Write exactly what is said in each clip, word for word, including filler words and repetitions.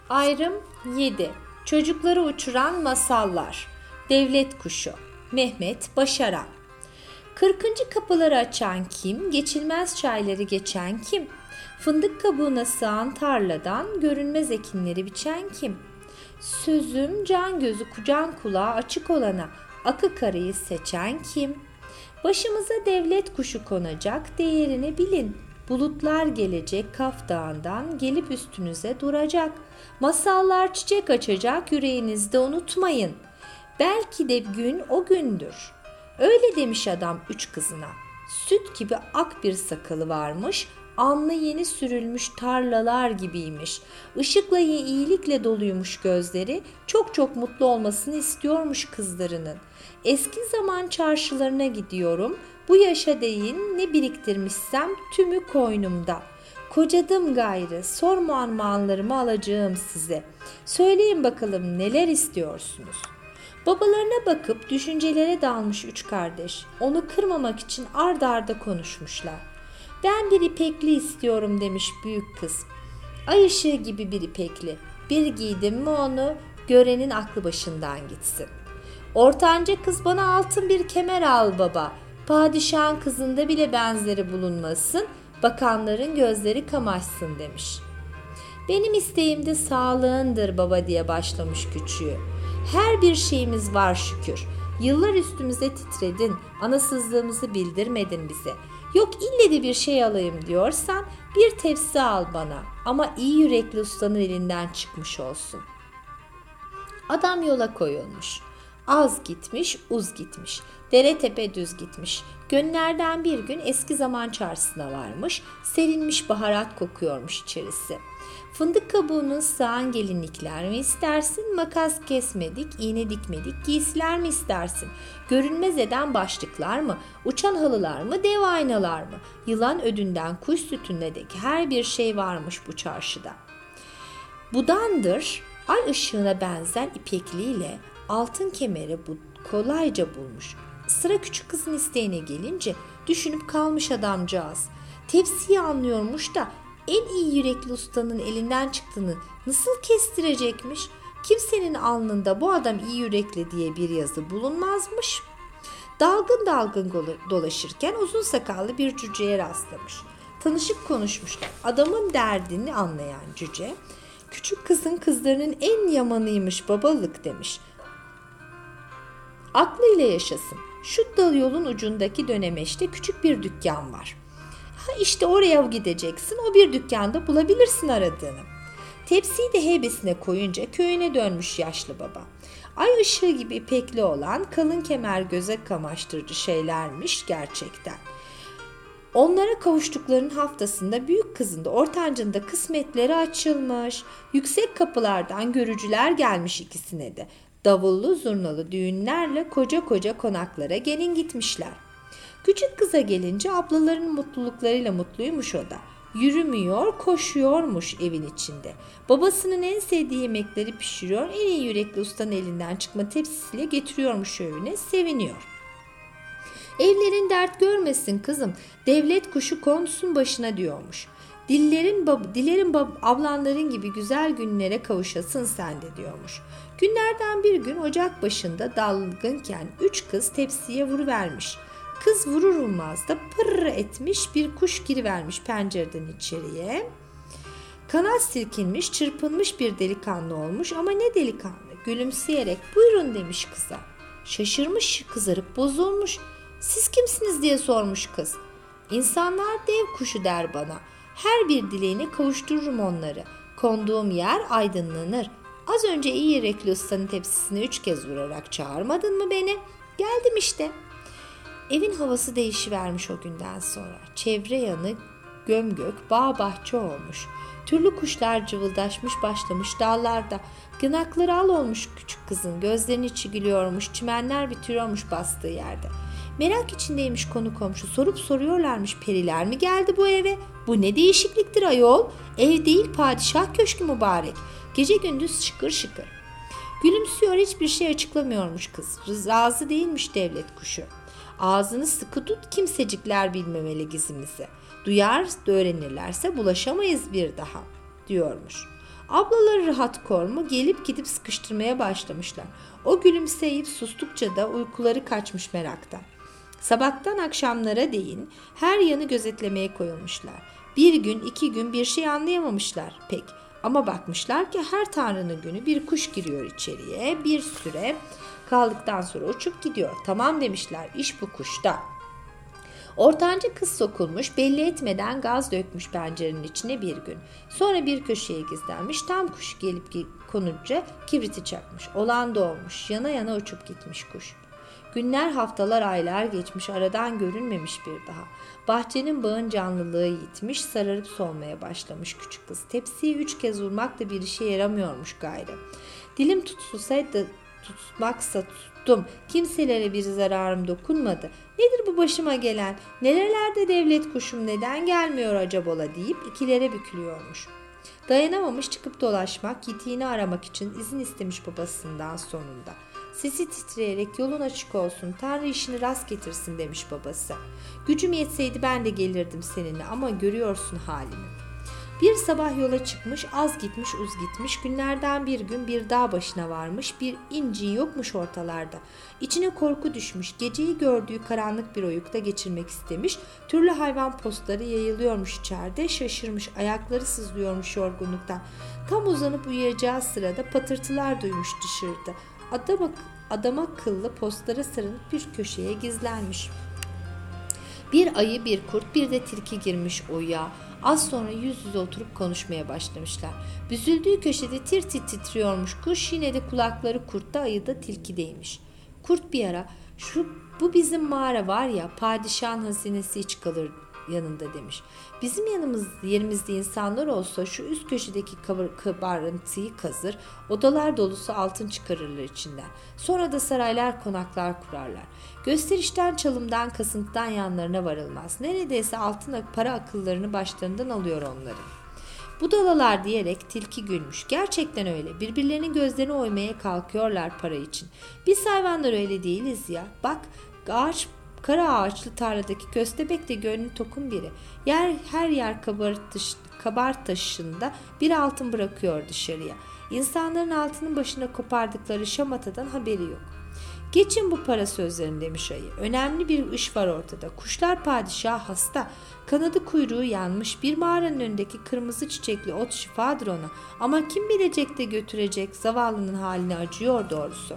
Ayrım yedi. Çocukları uçuran masallar. Devlet kuşu. Mehmet Başaran. Kırkıncı kapıları açan kim? Geçilmez çayları geçen kim? Fındık kabuğuna sığan tarladan görünmez ekinleri biçen kim? Sözüm can gözü can kulağı açık olana akı karayı seçen kim? Başımıza devlet kuşu konacak, değerini bilin. Bulutlar gelecek Kaf Dağı'ndan, gelip üstünüze duracak. Masallar çiçek açacak, yüreğinizde unutmayın. Belki de gün o gündür. Öyle demiş adam üç kızına. Süt gibi ak bir sakalı varmış, alnı yeni sürülmüş tarlalar gibiymiş. Işıkla iyilikle doluymuş gözleri, çok çok mutlu olmasını istiyormuş kızlarının. Eski zaman çarşılarına gidiyorum, bu yaşa değin ne biriktirmişsem tümü koynumda. Kocadım gayrı, sorma armağanlarımı alacağım size. Söyleyin bakalım neler istiyorsunuz? Babalarına bakıp düşüncelere dalmış üç kardeş, onu kırmamak için ard arda konuşmuşlar. Ben bir ipekli istiyorum demiş büyük kız. Ay ışığı gibi bir ipekli. Bir giydim mi onu, görenin aklı başından gitsin. Ortanca kız bana altın bir kemer al baba. Padişahın kızında bile benzeri bulunmasın, bakanların gözleri kamaşsın demiş. Benim isteğim de sağlığındır baba diye başlamış küçüğü. Her bir şeyimiz var şükür. Yıllar üstümüze titredin, anasızlığımızı bildirmedin bize. Yok ille de bir şey alayım diyorsan bir tepsi al bana ama iyi yürekli ustanın elinden çıkmış olsun. Adam yola koyulmuş. Az gitmiş, uz gitmiş. Dere tepe düz gitmiş. Günlerden bir gün eski zaman çarşısına varmış. Serinmiş baharat kokuyormuş içerisi. Fındık kabuğunun sığan gelinlikler mi istersin? Makas kesmedik, iğne dikmedik giysiler mi istersin? Görünmez eden başlıklar mı? Uçan halılar mı? Dev aynalar mı? Yılan ödünden kuş sütüne dek her bir şey varmış bu çarşıda. Budandır, ay ışığına benzer ipekliyle altın kemeri bu kolayca bulmuş. Sıra küçük kızın isteğine gelince düşünüp kalmış adamcağız. Tepsiyi anlıyormuş da en iyi yürekli ustanın elinden çıktığını nasıl kestirecekmiş? Kimsenin alnında bu adam iyi yürekli diye bir yazı bulunmazmış. Dalgın dalgın dolaşırken uzun sakallı bir cüceye rastlamış. Tanışıp konuşmuşlar. Adamın derdini anlayan cüce, küçük kızın kızlarının en yamanıymış babalık demiş. Aklıyla yaşasın. Şu dal yolun ucundaki dönemeçte küçük bir dükkan var. Ha işte oraya gideceksin, o bir dükkanda bulabilirsin aradığını. Tepsiyi de heybesine koyunca köyüne dönmüş yaşlı baba. Ay ışığı gibi ipekli olan kalın kemer göze kamaştırıcı şeylermiş gerçekten. Onlara kavuştuklarının haftasında büyük kızın da ortancının da kısmetleri açılmış. Yüksek kapılardan görücüler gelmiş ikisine de. Davullu zurnalı düğünlerle koca koca konaklara gelin gitmişler. Küçük kıza gelince ablaların mutluluklarıyla mutluymuş o da. Yürümüyor, koşuyormuş evin içinde. Babasının en sevdiği yemekleri pişiriyor, en iyi yürekli ustanın elinden çıkma tepsisiyle getiriyormuş evine, seviniyor. Evlerin dert görmesin kızım, devlet kuşu konsun başına diyormuş. Dillerin bab, dilerin bab, ablanların gibi güzel günlere kavuşasın sen de diyormuş. Günlerden bir gün ocak başında dalgınken üç kız tepsiye vuruvermiş. Kız vurur vurmaz da pırr etmiş bir kuş girivermiş pencereden içeriye. Kanat silkinmiş, çırpınmış bir delikanlı olmuş ama ne delikanlı, gülümseyerek buyurun demiş kıza. Şaşırmış, kızarıp bozulmuş. Siz kimsiniz diye sormuş kız. İnsanlar dev kuşu der bana. Her bir dileğine kavuştururum onları. Konduğum yer aydınlanır. Az önce iyi yürekli ustanın tepsisine üç kez vurarak çağırmadın mı beni? Geldim işte. Evin havası değişivermiş o günden sonra. Çevre yanı gömgök, bağ bahçe olmuş. Türlü kuşlar cıvıldaşmış başlamış dallarda. Gınakları al olmuş küçük kızın. Gözlerinin içi gülüyormuş. Çimenler bitiriyormuş bastığı yerde. Merak içindeymiş konu komşu. Sorup soruyorlarmış, periler mi geldi bu eve? Bu ne değişikliktir ayol? Ev değil padişah köşkü mübarek. Gece gündüz şıkır şıkır. Gülümsüyor, hiçbir şey açıklamıyormuş kız. Razı değilmiş devlet kuşu. Ağzını sıkı tut, kimsecikler bilmemeli gizimizi. Duyar da öğrenirlerse bulaşamayız bir daha diyormuş. Ablaları rahat kormu gelip gidip sıkıştırmaya başlamışlar. O gülümseyip sustukça da uykuları kaçmış meraktan. Sabahtan akşamlara değin her yanı gözetlemeye koyulmuşlar. Bir gün iki gün bir şey anlayamamışlar pek. Ama bakmışlar ki her tanrının günü bir kuş giriyor içeriye, bir süre kaldıktan sonra uçup gidiyor. Tamam demişler, iş bu kuşta. Ortanca kız sokulmuş, belli etmeden gaz dökmüş pencerenin içine bir gün. Sonra bir köşeye gizlenmiş, tam kuş gelip konunca kibriti çakmış. Olan da olmuş, yana yana uçup gitmiş kuş. Günler, haftalar, aylar geçmiş, aradan görünmemiş bir daha. Bahçenin bağın canlılığı yitmiş, sararıp solmaya başlamış küçük kız. Tepsiyi üç kez vurmak da bir işe yaramıyormuş gayrı. Dilim tutulsaydı tutmaksa tuttum. Kimselere bir zararım dokunmadı. Nedir bu başıma gelen? Nerelerde devlet kuşum, neden gelmiyor acabola deyip ikilere bükülüyormuş. Dayanamamış çıkıp dolaşmak, yitiğini aramak için izin istemiş babasından sonunda. Sesi titreyerek yolun açık olsun, Tanrı işini rast getirsin demiş babası. Gücüm yetseydi ben de gelirdim seninle ama görüyorsun halimi. Bir sabah yola çıkmış, az gitmiş uz gitmiş, günlerden bir gün bir dağ başına varmış, bir incin yokmuş ortalarda. İçine korku düşmüş, geceyi gördüğü karanlık bir oyukta geçirmek istemiş, türlü hayvan postları yayılıyormuş içeride, şaşırmış, ayakları sızlıyormuş yorgunluktan. Tam uzanıp uyuyacağı sırada patırtılar duymuş dışarıda. Adama, adama kıllı postlara sarılıp bir köşeye gizlenmiş. Bir ayı, bir kurt, bir de tilki girmiş uyuya. Az sonra yüz yüze oturup konuşmaya başlamışlar. Büzüldüğü köşede tir tir titriyormuş kuş, yine de kulakları kurtta, ayıda tilkideymiş. Kurt bir ara, şu bu bizim mağara var ya, padişahın hazinesi hiç kalır yanında demiş. Bizim yanımız, yerimizde insanlar olsa şu üst köşedeki kabarıntıyı kazır, odalar dolusu altın çıkarırlar içinden. Sonra da saraylar, konaklar kurarlar. Gösterişten, çalımdan, kasıntıdan yanlarına varılmaz. Neredeyse altın para akıllarını başlarından alıyor onların. Budalalar diyerek tilki gülmüş. Gerçekten öyle. Birbirlerinin gözlerini oymaya kalkıyorlar para için. Biz hayvanlar öyle değiliz ya. Bak, ağaç kara ağaçlı tarladaki köstebek de gönlü tokun biri. Yer her yer kabartış, kabartaşında bir altın bırakıyor dışarıya. İnsanların altının başına kopardıkları şamatadan haberi yok. Geçin bu para sözlerini demiş ayı. Önemli bir iş var ortada. Kuşlar padişah hasta. Kanadı kuyruğu yanmış. Bir mağaranın önündeki kırmızı çiçekli ot şifadır ona. Ama kim bilecek de götürecek, zavallının haline acıyor doğrusu.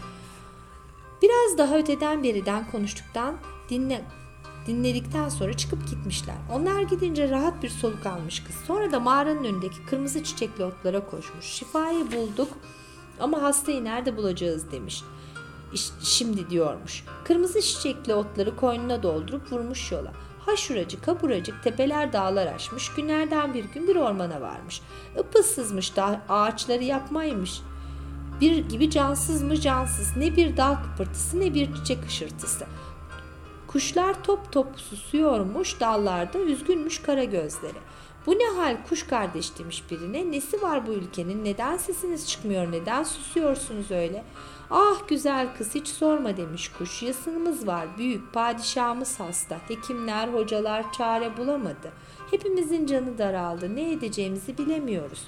Biraz daha öteden beriden konuştuktan dinle, dinledikten sonra çıkıp gitmişler. Onlar gidince rahat bir soluk almış kız. Sonra da mağaranın önündeki kırmızı çiçekli otlara koşmuş. Şifayı bulduk ama hastayı nerede bulacağız demiş. Şimdi diyormuş. Kırmızı çiçekli otları koynuna doldurup vurmuş yola. Ha şuracık ha buracık tepeler dağlar aşmış. Günlerden bir gün bir ormana varmış. Ipıssızmış da ağaçları yapmaymış. Bir gibi cansız mı cansız, ne bir dağ kıpırtısı ne bir çiçek hışırtısı. Kuşlar top top susuyormuş dallarda, üzgünmüş kara gözleri. Bu ne hal kuş kardeş demiş birine, nesi var bu ülkenin, neden sesiniz çıkmıyor, neden susuyorsunuz öyle? Ah güzel kız hiç sorma demiş kuş, yasınımız var büyük, padişahımız hasta, hekimler hocalar çare bulamadı. Hepimizin canı daraldı, ne edeceğimizi bilemiyoruz.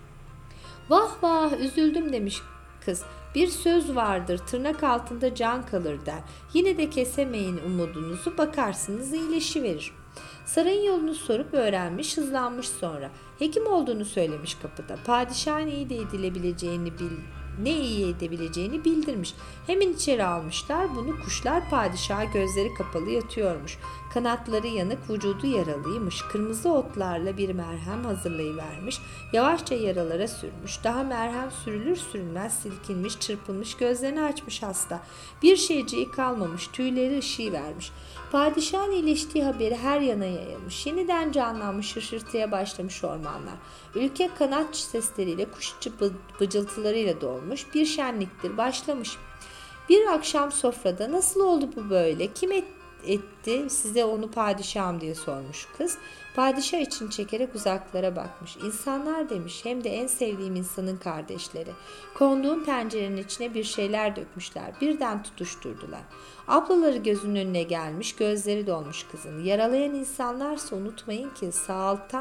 Vah vah üzüldüm demiş kız. Bir söz vardır, tırnak altında can kalır der. Yine de kesemeyin umudunuzu, bakarsınız iyileşiverir. Sarayın yolunu sorup öğrenmiş, hızlanmış sonra. Hekim olduğunu söylemiş kapıda. Padişahın iyi de edilebileceğini bil, ne iyi edebileceğini bildirmiş. Hemen içeri almışlar bunu. Kuşlar padişaha gözleri kapalı yatıyormuş. Kanatları yanık, vücudu yaralıymış. Kırmızı otlarla bir merhem hazırlayıvermiş. Yavaşça yaralara sürmüş. Daha merhem sürülür sürülmez silkinmiş, çırpılmış, gözlerini açmış hasta. Bir şeyciği kalmamış, tüyleri ışığı vermiş. Padişahın iyileştiği haberi her yana yayılmış. Yeniden canlanmış, hışırtıya başlamış ormanlar. Ülke kanat sesleriyle, kuş bıcıltılarıyla dolmuş. Bir şenliktir başlamış. Bir akşam sofrada nasıl oldu bu böyle? Kim et, etti size onu padişahım diye sormuş kız. Padişah için çekerek uzaklara bakmış. İnsanlar demiş, hem de en sevdiğim insanın kardeşleri. Konduğum pencerenin içine bir şeyler dökmüşler. Birden tutuşturdular. Ablaları gözünün önüne gelmiş, gözleri dolmuş kızın. Yaralayan insanlarsa unutmayın ki sağ alttan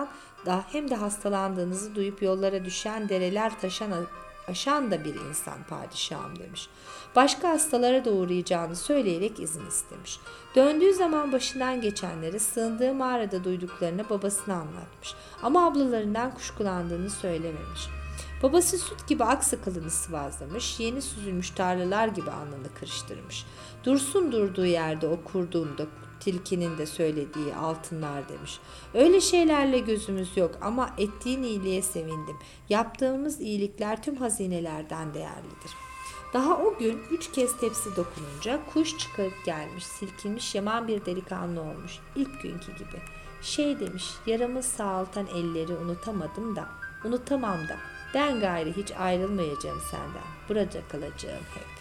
da hem de hastalandığınızı duyup yollara düşen, dereler taşan aşan da bir insan padişahım demiş. Başka hastalara da uğrayacağını söyleyerek izin istemiş. Döndüğü zaman başından geçenleri, sığındığı mağarada duyduklarını babasına anlatmış. Ama ablalarından kuşkulandığını söylememiş. Babası süt gibi ak sakalını sıvazlamış, yeni süzülmüş tarlalar gibi alnını kırıştırmış. Dursun durduğu yerde o kurduğunda tilkinin de söylediği altınlar demiş. Öyle şeylerle gözümüz yok ama ettiğin iyiliğe sevindim. Yaptığımız iyilikler tüm hazinelerden değerlidir. Daha o gün üç kez tepsi dokununca kuş çıkarıp gelmiş, silkinmiş yaman bir delikanlı olmuş. İlk günkü gibi. Şey demiş, yaramı sağaltan elleri unutamadım da, unutamam da. Ben gayri hiç ayrılmayacağım senden. Burada kalacağım hep.